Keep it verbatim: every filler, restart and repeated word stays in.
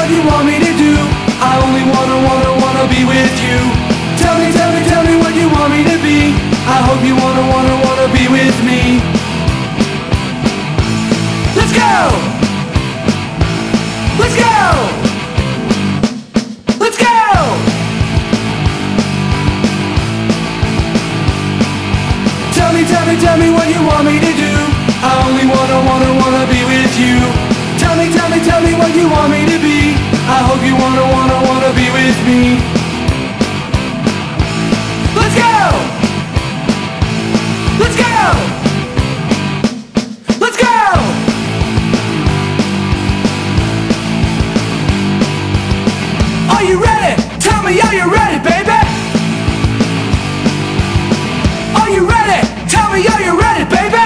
what you want me to do. I only wanna, wanna, wanna be with you. Tell me, tell me, tell me what you want me to be. I hope you wanna, wanna, wanna be with me. Let's go! Let's go! Let's go! Tell me, tell me, tell me what you want me to do. I only wanna, wanna, wanna be with you. Tell me, tell me, tell me what you want me to be. I hope you wanna, wanna, wanna be with me. Let's go! Let's go! Let's go! Are you ready? Tell me, are you ready, baby? Are you ready? Tell me, are you ready, baby?